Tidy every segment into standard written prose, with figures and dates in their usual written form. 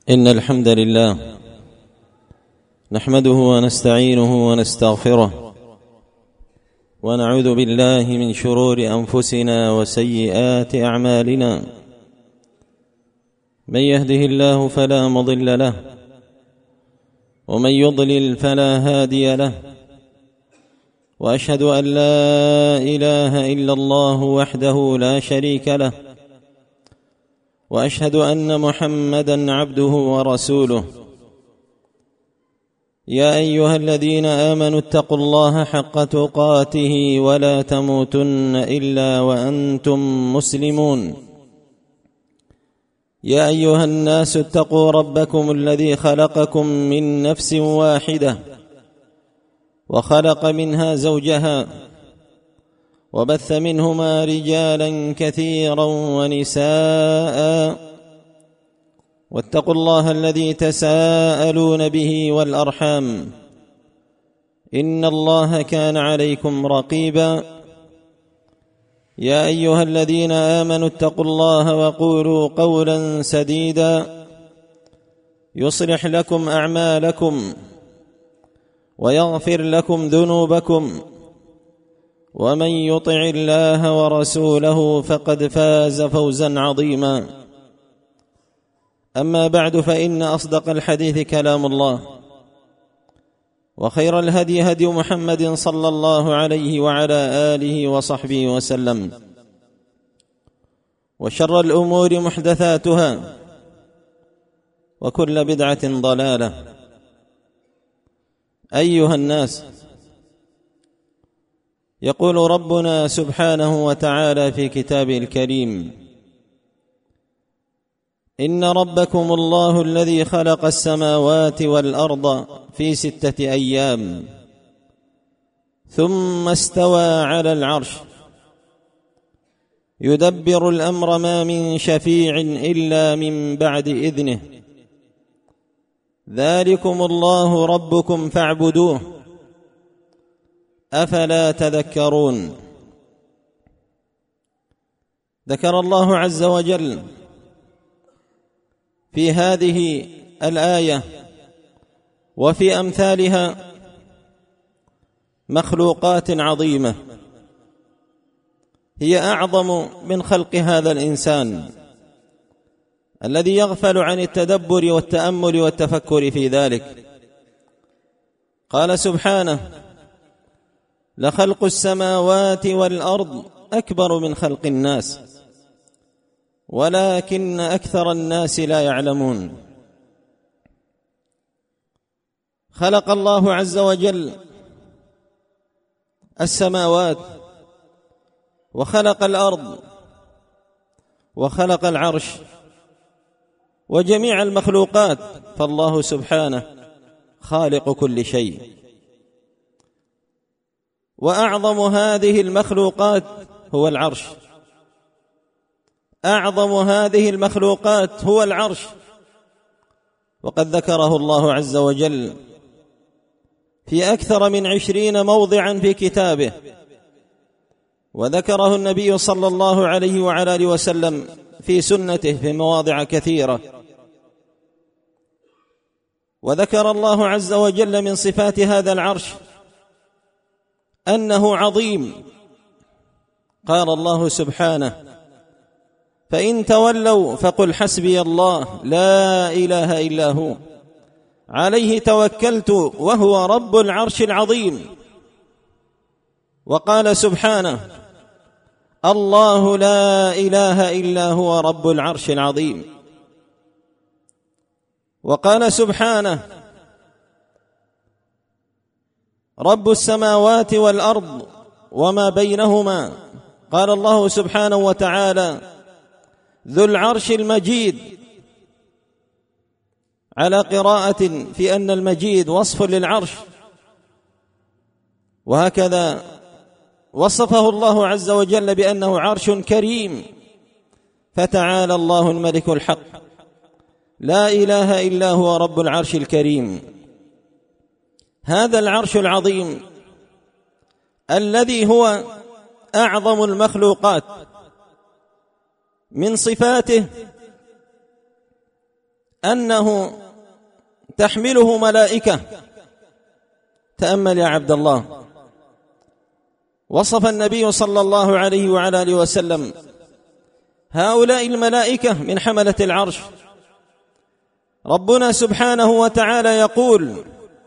إن الحمد لله نحمده ونستعينه ونستغفره ونعوذ بالله من شرور أنفسنا وسيئات أعمالنا. من يهده الله فلا مضل له ومن يضلل فلا هادي له، وأشهد أن لا إله إلا الله وحده لا شريك له، وأشهد أن محمدًا عبده ورسوله. يا أيها الذين آمنوا اتقوا الله حق تقاته ولا تموتن إلا وأنتم مسلمون. يا أيها الناس اتقوا ربكم الذي خلقكم من نفس واحدة وخلق منها زوجها وبث منهما رجالا كثيرا ونساء، واتقوا الله الذي تساءلون به والأرحام، إن الله كان عليكم رقيبا. يا أيها الذين آمنوا اتقوا الله وقولوا قولا سديدا يصلح لكم أعمالكم ويغفر لكم ذنوبكم، ومن يطع الله ورسوله فقد فاز فوزا عظيما. أما بعد، فإن أصدق الحديث كلام الله، وخير الهدي هدي محمد صلى الله عليه وعلى آله وصحبه وسلم، وشر الأمور محدثاتها، وكل بدعة ضلالة. أيها الناس، يقول ربنا سبحانه وتعالى في كتابه الكريم: إن ربكم الله الذي خلق السماوات والأرض في 6 أيام ثم استوى على العرش يدبر الأمر ما من شفيع إلا من بعد إذنه ذلكم الله ربكم فاعبدوه أفلا تذكرون. ذكر الله عز وجل في هذه الآية وفي أمثالها مخلوقات عظيمة هي أعظم من خلق هذا الإنسان الذي يغفل عن التدبر والتأمل والتفكر في ذلك. قال سبحانه: لخلق السماوات والأرض أكبر من خلق الناس ولكن أكثر الناس لا يعلمون. خلق الله عز وجل السماوات وخلق الأرض وخلق العرش وجميع المخلوقات، فالله سبحانه خالق كل شيء. وأعظم هذه المخلوقات هو العرش، أعظم هذه المخلوقات هو العرش، وقد ذكره الله عز وجل في أكثر من 20 موضعا في كتابه، وذكره النبي صلى الله عليه وعلى آله وسلم في سنته في مواضع كثيرة. وذكر الله عز وجل من صفات هذا العرش أنه عظيم. قال الله سبحانه: فإن تولوا فقل حسبي الله لا إله إلا هو عليه توكلت وهو رب العرش العظيم. وقال سبحانه: الله لا إله إلا هو رب العرش العظيم. وقال سبحانه: رب السماوات والأرض وما بينهما. قال الله سبحانه وتعالى: ذو العرش المجيد، على قراءة في أن المجيد وصف للعرش، وهكذا وصفه الله عز وجل بأنه عرش كريم. فتعالى الله الملك الحق، لا إله إلا هو رب العرش الكريم. هذا العرش العظيم الذي هو أعظم المخلوقات، من صفاته أنه تحمله ملائكة. تأمل يا عبد الله، وصف النبي صلى الله عليه وعلى آله وسلم هؤلاء الملائكة من حملة العرش. ربنا سبحانه وتعالى يقول: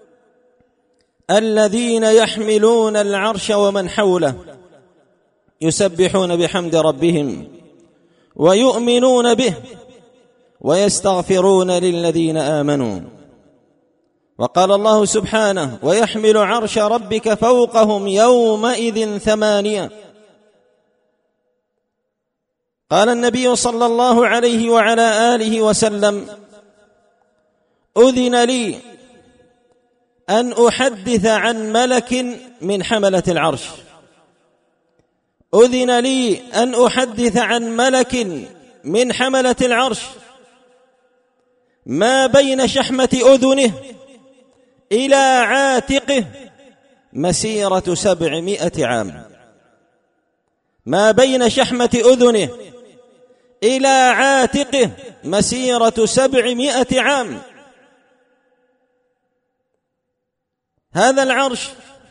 الذين يحملون العرش ومن حوله يسبحون بحمد ربهم ويؤمنون به ويستغفرون للذين آمنوا. وقال الله سبحانه: ويحمل عرش ربك فوقهم يومئذ ثمانية. قال النبي صلى الله عليه وعلى آله وسلم: أذن لي أن أحدث عن ملك من حملة العرش. أذن لي أن أحدث عن ملك من حملة العرش ما بين شحمة أذنه إلى عاتقه مسيرة 700 عام. ما بين شحمة أذنه إلى عاتقه مسيرة 700 عام. هذا العرش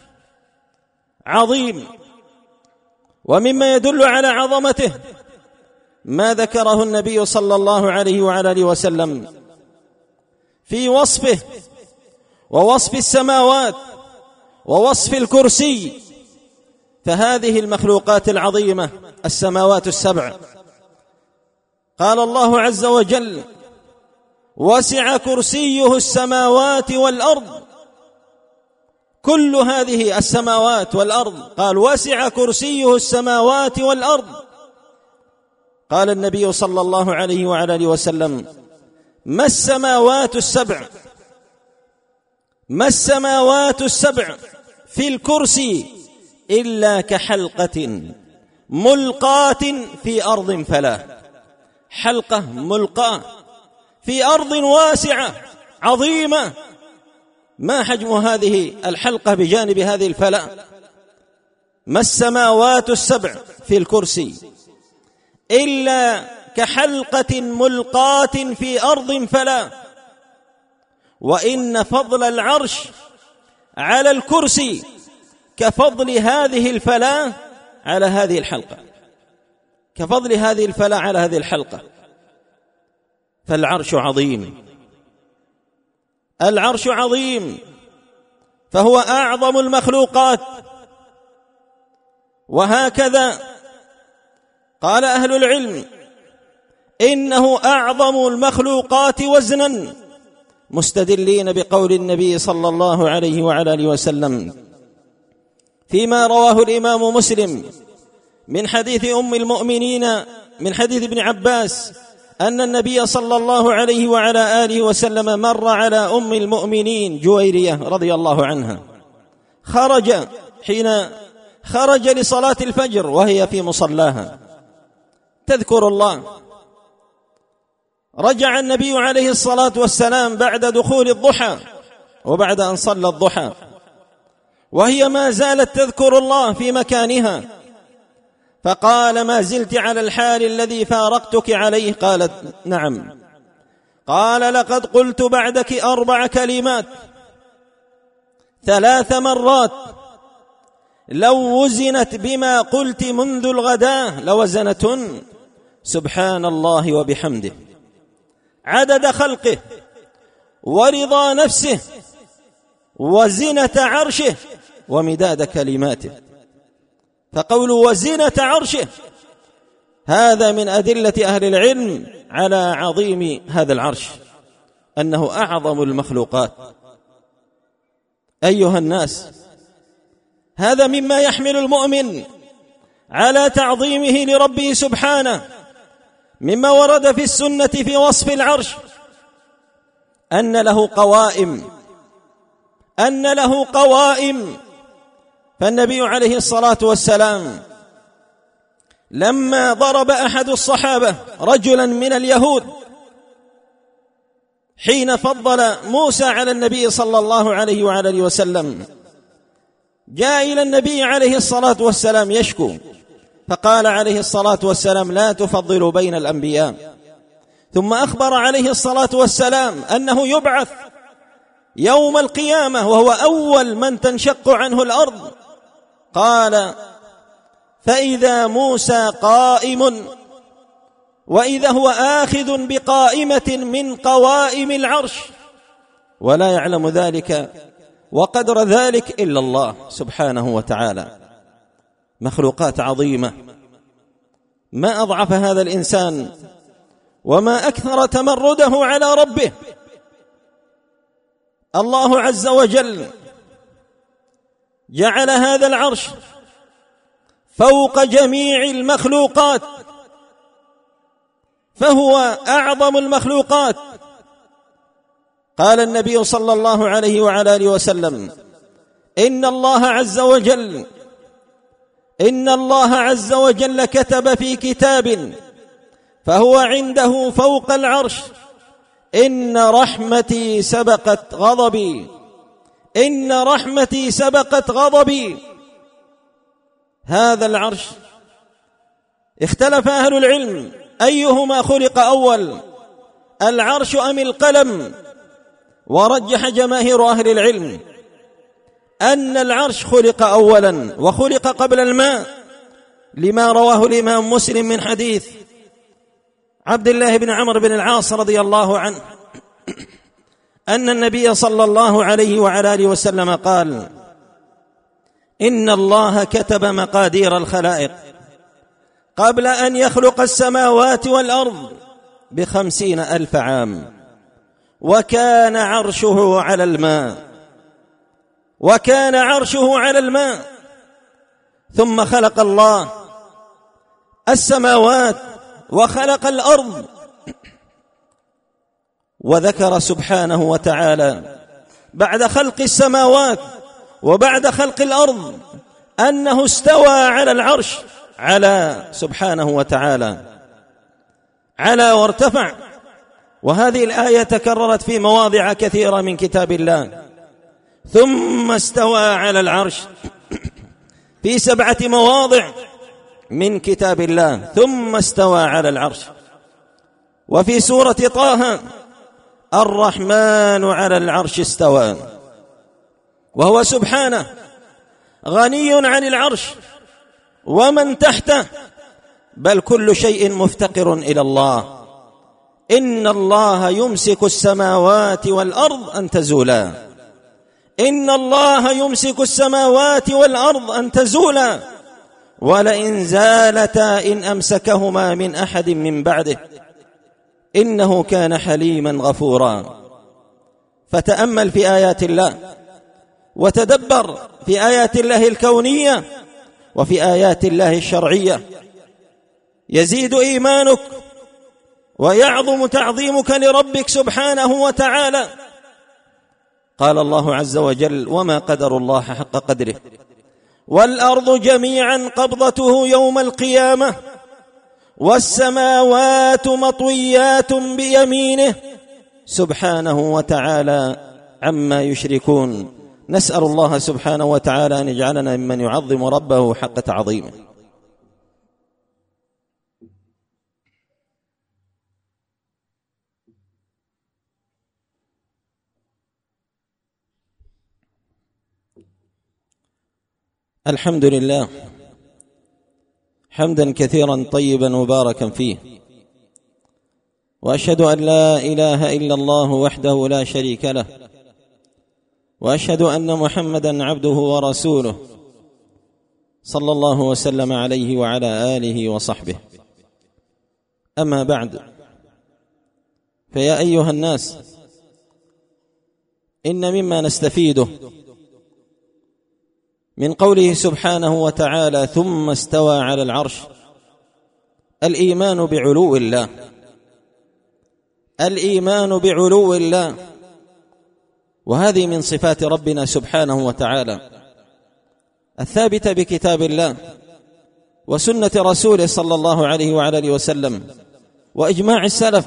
عظيم، ومما يدل على عظمته ما ذكره النبي صلى الله عليه وعلى آله وسلم في وصفه ووصف السماوات ووصف الكرسي. فهذه المخلوقات العظيمة السماوات السبع، قال الله عز وجل: وسع كرسيه السماوات والأرض. كل هذه السماوات والأرض، قال: وسع كرسيه السماوات والأرض. قال النبي صلى الله عليه وعلى آله وسلم: ما السماوات السبع، ما السماوات السبع في الكرسي إلا كحلقة ملقاة في أرض فلاة. حلقة ملقاة في أرض واسعة عظيمة، ما حجم هذه الحلقة بجانب هذه الفلاة؟ ما السماوات السبع في الكرسي إلا كحلقة ملقاة في أرض فلاة. وإن فضل العرش على الكرسي كفضل هذه الفلاة على هذه الحلقة، كفضل هذه الفلاة على هذه الحلقة. فالعرش عظيم، العرش عظيم، فهو أعظم المخلوقات. وهكذا قال أهل العلم: إنه أعظم المخلوقات وزنا، مستدلين بقول النبي صلى الله عليه وعلى آله وسلم فيما رواه الإمام مسلم من حديث أم المؤمنين من حديث ابن عباس أن النبي صلى الله عليه وعلى آله وسلم مر على أم المؤمنين جويرية رضي الله عنها، حين خرج لصلاة الفجر وهي في مصلاها تذكر الله. رجع النبي عليه الصلاة والسلام بعد دخول الضحى وبعد أن صلى الضحى وهي ما زالت تذكر الله في مكانها، فقال: ما زلت على الحال الذي فارقتك عليه؟ قالت: نعم. قال: لقد قلت بعدك 4 كلمات 3 مرات لو وزنت بما قلت منذ الغداة لوزنتن: سبحان الله وبحمده، عدد خلقه ورضا نفسه وزنة عرشه ومداد كلماته. فقول وزنة عرشه هذا من أدلة أهل العلم على عظيم هذا العرش، أنه أعظم المخلوقات. أيها الناس، هذا مما يحمل المؤمن على تعظيمه لربه سبحانه. مما ورد في السنة في وصف العرش أن له قوائم. فالنبي عليه الصلاة والسلام لما ضرب أحد الصحابة رجلا من اليهود حين فضل موسى على النبي صلى الله عليه وعلى آله وسلم، جاء إلى النبي عليه الصلاة والسلام يشكو، فقال عليه الصلاة والسلام: لا تفضلوا بين الأنبياء، ثم أخبر عليه الصلاة والسلام أنه يبعث يوم القيامة وهو أول من تنشق عنه الأرض. قال: فإذا موسى قائم وإذا هو آخذ بقائمة من قوائم العرش، ولا يعلم ذلك وقدر ذلك إلا الله سبحانه وتعالى. مخلوقات عظيمة، ما أضعف هذا الإنسان وما أكثر تمرده على ربه. الله عز وجل جعل هذا العرش فوق جميع المخلوقات، فهو أعظم المخلوقات. قال النبي صلى الله عليه وعلى آله وسلم: إن الله عز وجل كتب في كتاب فهو عنده فوق العرش: إن رحمتي سبقت غضبي، إن رحمتي سبقت غضبي. هذا العرش اختلف أهل العلم أيهما خلق أول، العرش أم القلم؟ ورجح جماهير أهل العلم أن العرش خلق أولا وخلق قبل الماء، لما رواه الإمام مسلم من حديث عبد الله بن عمرو بن العاص رضي الله عنه أن النبي صلى الله عليه وعلى آله وسلم قال: إن الله كتب مقادير الخلائق قبل أن يخلق السماوات والأرض ب50,000 عام، وكان عرشه على الماء، ثم خلق الله السماوات وخلق الأرض. وذكر سبحانه وتعالى بعد خلق السماوات وبعد خلق الأرض أنه استوى على العرش، سبحانه وتعالى على وارتفع. وهذه الآية تكررت في مواضع كثيرة من كتاب الله. ثم استوى على العرش في 7 مواضع من كتاب الله، ثم استوى على العرش. وفي سورة طه: الرحمن على العرش استوى، وهو سبحانه غني عن العرش ومن تحته، بل كل شيء مفتقر إلى الله. إن الله يمسك السماوات والأرض أن تزولا، إن الله يمسك السماوات والأرض أن تزولا، ولئن زالتا إن أمسكهما من أحد من بعده، إنه كان حليما غفورا. فتأمل في آيات الله وتدبر في آيات الله الكونية وفي آيات الله الشرعية، يزيد إيمانك ويعظم تعظيمك لربك سبحانه وتعالى. قال الله عز وجل: وما قدر الله حق قدره والأرض جميعا قبضته يوم القيامة والسماوات مطويات بيمينه سبحانه وتعالى عما يشركون. نسأل الله سبحانه وتعالى أن يجعلنا ممن يعظم ربه حق تعظيمه. الحمد لله حمدا كثيرا طيبا مباركا فيه، وأشهد أن لا إله إلا الله وحده لا شريك له، وأشهد أن محمدا عبده ورسوله صلى الله وسلم عليه وعلى آله وصحبه. أما بعد، فيا أيها الناس، إن مما نستفيده من قوله سبحانه وتعالى: ثم استوى على العرش، الإيمان بعلو الله، الإيمان بعلو الله، وهذه من صفات ربنا سبحانه وتعالى الثابتة بكتاب الله وسنة رسوله صلى الله عليه وعلى آله وسلم وإجماع السلف.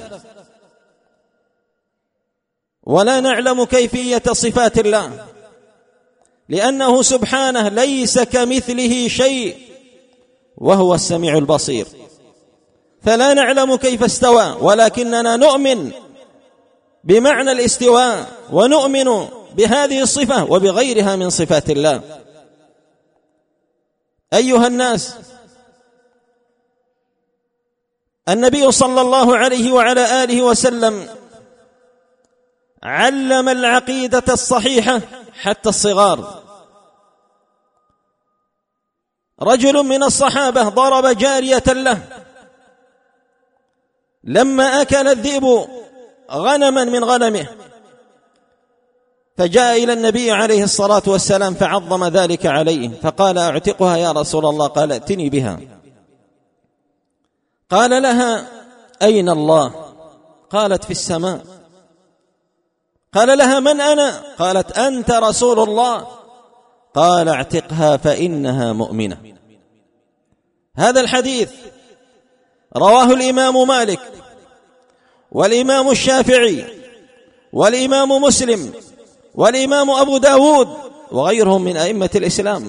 ولا نعلم كيفية صفات الله، لأنه سبحانه ليس كمثله شيء وهو السميع البصير، فلا نعلم كيف استوى، ولكننا نؤمن بمعنى الاستواء، ونؤمن بهذه الصفة وبغيرها من صفات الله. أيها الناس، النبي صلى الله عليه وعلى آله وسلم علم العقيدة الصحيحة حتى الصغار. رجل من الصحابة ضرب جارية له لما أكل الذئب غنما من غنمه، فجاء إلى النبي عليه الصلاة والسلام فعظم ذلك عليه، فقال: أعتقها يا رسول الله. قال: ائتني بها. قال لها: أين الله؟ قالت: في السماء. قال لها: من أنا؟ قالت: أنت رسول الله. قال: اعتقها فإنها مؤمنة. هذا الحديث رواه الإمام مالك والإمام الشافعي والإمام مسلم والإمام أبو داود وغيرهم من أئمة الإسلام.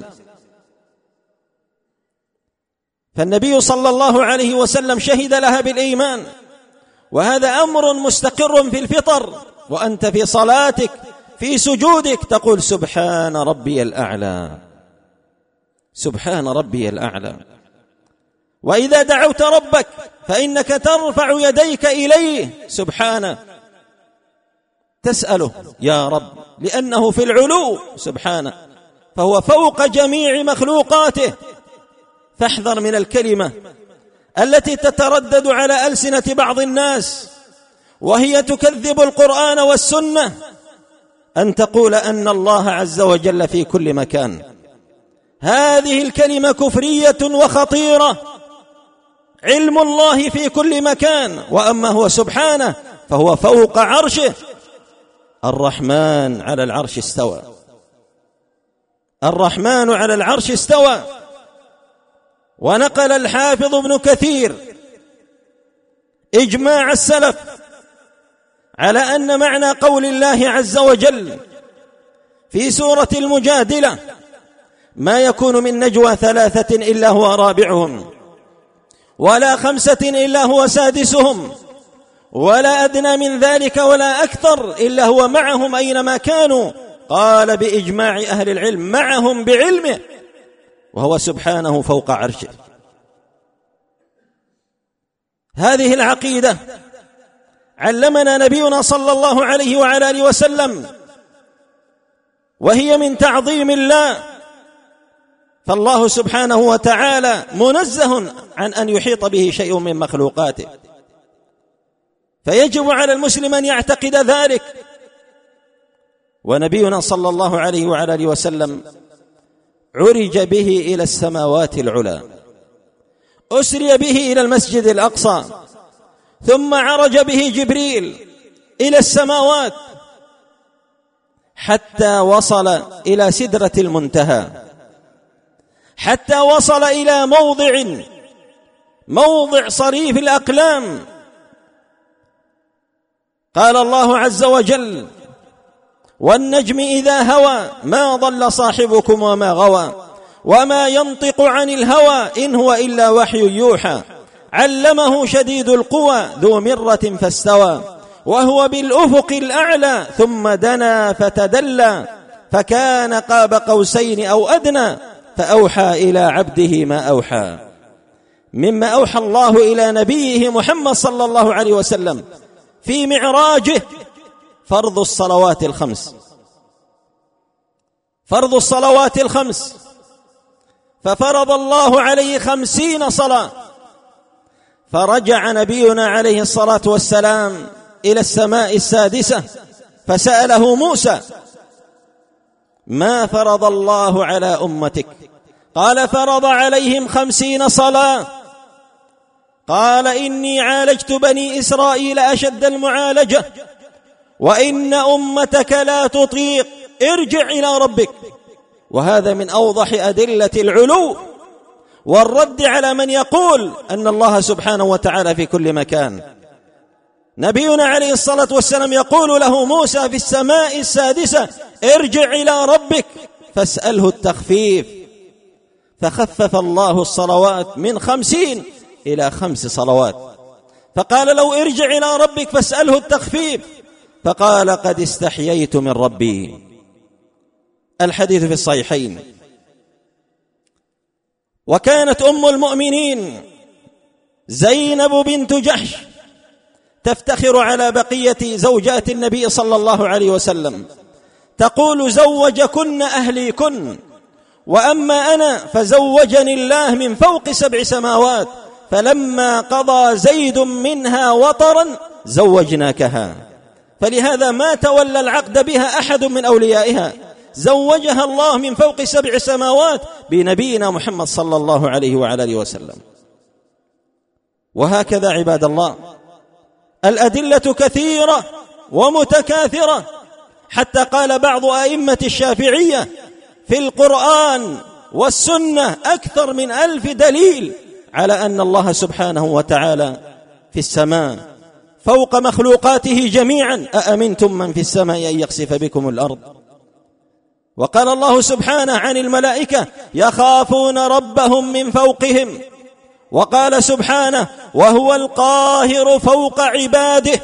فالنبي صلى الله عليه وسلم شهد لها بالإيمان، وهذا أمر مستقر في الفطر. وأنت في صلاتك في سجودك تقول: سبحان ربي الأعلى، سبحان ربي الأعلى. وإذا دعوت ربك فإنك ترفع يديك إليه سبحانه، تسأله يا رب، لأنه في العلو سبحانه، فهو فوق جميع مخلوقاته. فاحذر من الكلمة التي تتردد على ألسنة بعض الناس وهي تكذب القرآن والسنة، أن تقول أن الله عز وجل في كل مكان. هذه الكلمة كفرية وخطيرة. علم الله في كل مكان، وأما هو سبحانه فهو فوق عرشه. الرحمن على العرش استوى، الرحمن على العرش استوى. ونقل الحافظ ابن كثير إجماع السلف على أن معنى قول الله عز وجل في سورة المجادلة: ما يكون من نجوى ثلاثة إلا هو رابعهم، ولا خمسة إلا هو سادسهم، ولا أدنى من ذلك ولا أكثر إلا هو معهم أينما كانوا. قال بإجماع أهل العلم: معهم بعلمه، وهو سبحانه فوق عرشه. هذه العقيدة علمنا نبينا صلى الله عليه وعلى آله وسلم، وهي من تعظيم الله. فالله سبحانه وتعالى منزه عن أن يحيط به شيء من مخلوقاته، فيجب على المسلم أن يعتقد ذلك. ونبينا صلى الله عليه وعلى آله وسلم عرج به إلى السماوات العلى، أسري به إلى المسجد الأقصى، ثم عرج به جبريل إلى السماوات حتى وصل إلى سدرة المنتهى، حتى وصل إلى موضع صريف الأقلام. قال الله عز وجل: والنجم إذا هوى ما ضل صاحبكم وما غوى وما ينطق عن الهوى إن هو إلا وحي يوحى علمه شديد القوى ذو مرة فاستوى وهو بالأفق الأعلى ثم دنا فتدلى فكان قاب قوسين أو أدنى فأوحى إلى عبده ما أوحى. مما أوحى الله إلى نبيه محمد صلى الله عليه وسلم في معراجه فرض الصلوات الخمس، فرض الصلوات الخمس، ففرض الله عليه 50 صلاة. فرجع نبينا عليه الصلاة والسلام إلى السماء السادسة فسأله موسى: ما فرض الله على أمتك؟ قال: فرض عليهم 50 صلاة. قال: إني عالجت بني إسرائيل أشد المعالجة، وإن أمتك لا تطيق، ارجع إلى ربك. وهذا من أوضح أدلة العلو والرد على من يقول أن الله سبحانه وتعالى في كل مكان. نبينا عليه الصلاة والسلام يقول له موسى في السماء السادسة: ارجع إلى ربك فاسأله التخفيف، فخفف الله الصلوات من 50 إلى 5 صلوات. فقال: لو ارجع إلى ربك فاسأله التخفيف. فقال: قد استحييت من ربي. الحديث في الصحيحين. وكانت أم المؤمنين زينب بنت جحش تفتخر على بقية زوجات النبي صلى الله عليه وسلم، تقول: زوجكن أهليكن، وأما أنا فزوجني الله من فوق 7 سماوات، فلما قضى زيد منها وطرا زوجناكها. فلهذا ما تولى العقد بها أحد من أوليائها، زوجها الله من فوق 7 سماوات بنبينا محمد صلى الله عليه وعلى آله وسلم. وهكذا عباد الله الأدلة كثيرة ومتكاثرة، حتى قال بعض أئمة الشافعية: في القرآن والسنة أكثر من 1000 دليل على أن الله سبحانه وتعالى في السماء فوق مخلوقاته جميعا. أأمنتم من في السماء أن يخسف بكم الأرض. وقال الله سبحانه عن الملائكة: يخافون ربهم من فوقهم. وقال سبحانه: وهو القاهر فوق عباده.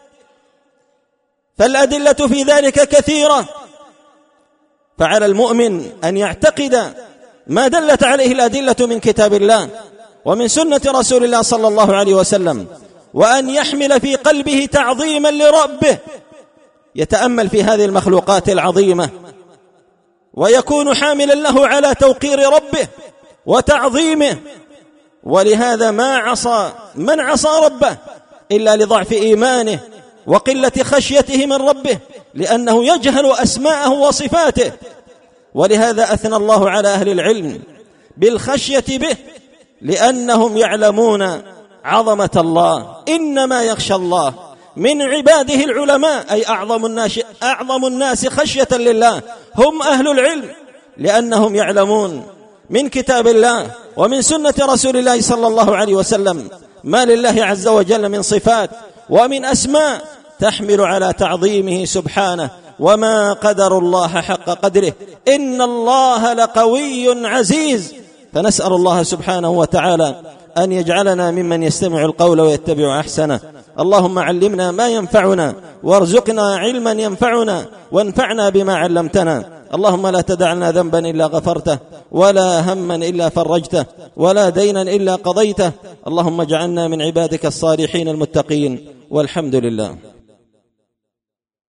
فالأدلة في ذلك كثيرة، فعلى المؤمن أن يعتقد ما دلت عليه الأدلة من كتاب الله ومن سنة رسول الله صلى الله عليه وسلم، وأن يحمل في قلبه تعظيما لربه، يتأمل في هذه المخلوقات العظيمة ويكون حاملا له على توقير ربه وتعظيمه. ولهذا ما عصى من عصى ربه إلا لضعف إيمانه وقلة خشيته من ربه، لأنه يجهل أسماءه وصفاته. ولهذا أثنى الله على أهل العلم بالخشية به، لأنهم يعلمون عظمة الله. إنما يخشى الله من عباده العلماء، أي أعظم الناس خشية لله هم أهل العلم، لأنهم يعلمون من كتاب الله ومن سنة رسول الله صلى الله عليه وسلم ما لله عز وجل من صفات ومن أسماء تحمل على تعظيمه سبحانه. وما قدر الله حق قدره، إن الله لقوي عزيز. فنسأل الله سبحانه وتعالى أن يجعلنا ممن يستمع القول ويتبع أحسنه. اللهم علمنا ما ينفعنا، وارزقنا علما ينفعنا، وانفعنا بما علمتنا. اللهم لا تدع لنا ذنبا إلا غفرته، ولا هما إلا فرجته، ولا دينا إلا قضيته. اللهم اجعلنا من عبادك الصالحين المتقين، والحمد لله.